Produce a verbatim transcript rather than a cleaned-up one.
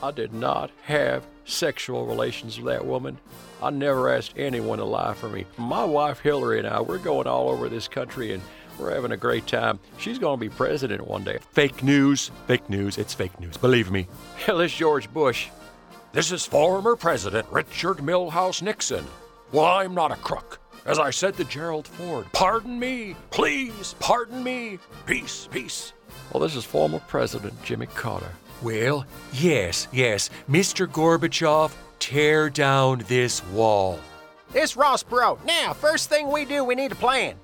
I did not have sexual relations with that woman. I never asked anyone to lie for me. My wife Hillary and I, we're going all over this country and we're having a great time. She's going to be president one day. Fake news. Fake news. It's fake news. Believe me. Hell, it's George Bush. This is former President Richard Milhous Nixon. Well, I'm not a crook. As I said to Gerald Ford, pardon me, please, pardon me. Peace, peace. Well, this is former President Jimmy Carter. Well, yes, yes. Mister Gorbachev, tear down this wall. It's Ross Perot. Now, first thing we do, we need a plan.